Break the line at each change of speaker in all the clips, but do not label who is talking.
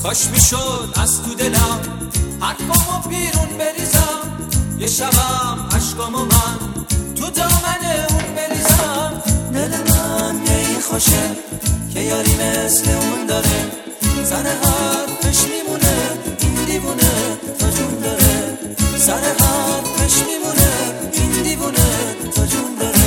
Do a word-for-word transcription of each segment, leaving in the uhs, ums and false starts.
کاش میشد از تو دلم حرفامو بیرون بریزم، یه شبم عشقامو من تو دامن اون بریزم. دل من یه این خوشه که یاری مثل اون داره، سر حرفش میمونه این دیوونه تا جون داره، سر حرفش میمونه این دیوونه تا جون داره.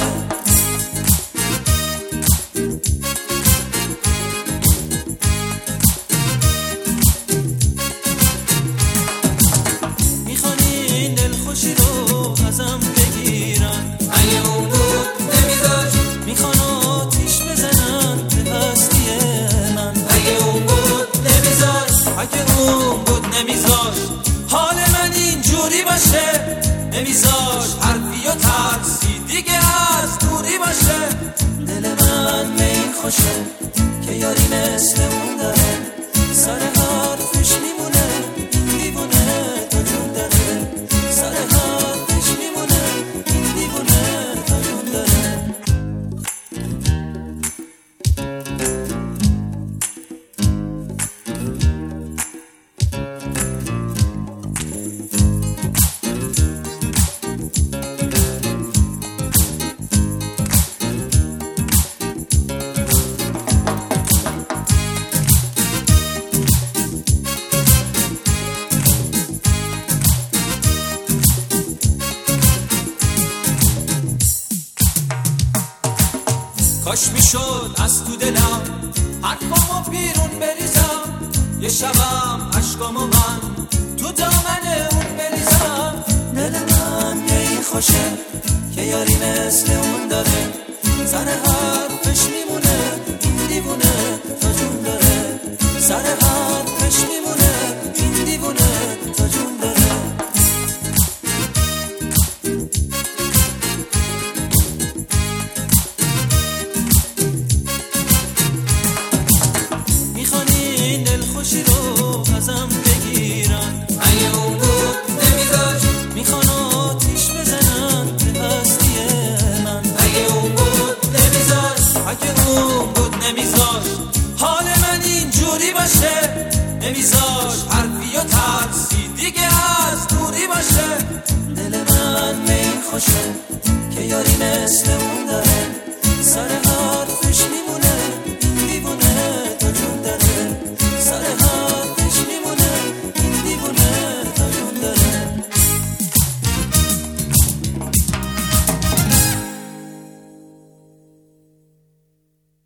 میخوان این دلخوشی رو ازم بگیرن، اگه اون بود نمیذاش. میخوان آتیش بزنن به هستی من، اگه اون بود نمیذاش. اگه اون بود نمیذاش حال من اینجوری باشه، نمیذاش حرفی و ترسی دیگه از دوری باشه. دل من می خوشه که یاری مثل اون داره، سر حرفش میمونه این دیوونه تا جون داره، سر حرفش میمونه این دیوونه تا جون داره. کاش میشد از تو دلم حرفامو بیرون بریزم، یه شبم عشقامو من تو دامن اون بریزم. دل من یه این خوشه که یاری مثل اون داره، سر حرفش میمونه این دیوونه تا جون داره، سر حرفش میمونه این دیوونه تا جون داره. خوشی رو ازم بگیرن، اگه اون بود نمیذاش. میخوان آتیش بزنن به هستی من، اگه اون بود نمیذاش. اگه اون بود نمیذاش حال من اینجوری باشه، نمیذاش حرفی و ترسی دیگه از دوری باشه. دل من می خوشه که یاری مثل اون داره، سر